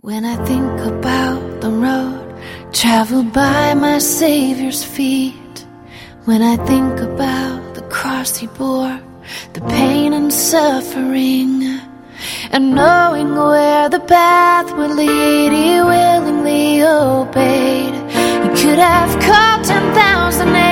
When I think about the road traveled by my Savior's feet, when I think about the cross he bore, the pain and suffering, and knowing where the path would lead, he willingly obeyed. He could have called 10,000